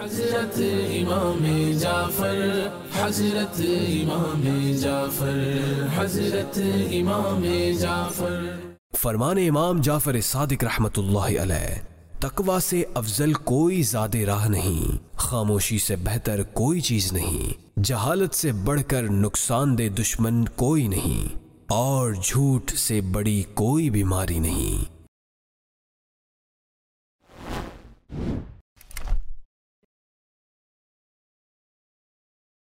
हज़रत इमाम जाफ़र, हज़रत इमाम जाफ़र, हज़रत इमाम जाफ़र। फरमाने इमाम जाफ़र सादिक रहमतुल्लाहि अलैह, तकवा से अफजल कोई ज़ादे राह नहीं, खामोशी से बेहतर कोई चीज नहीं, जहालत से बढ़कर नुकसानदेह दुश्मन कोई नहीं, और झूठ से बड़ी कोई बीमारी नहीं।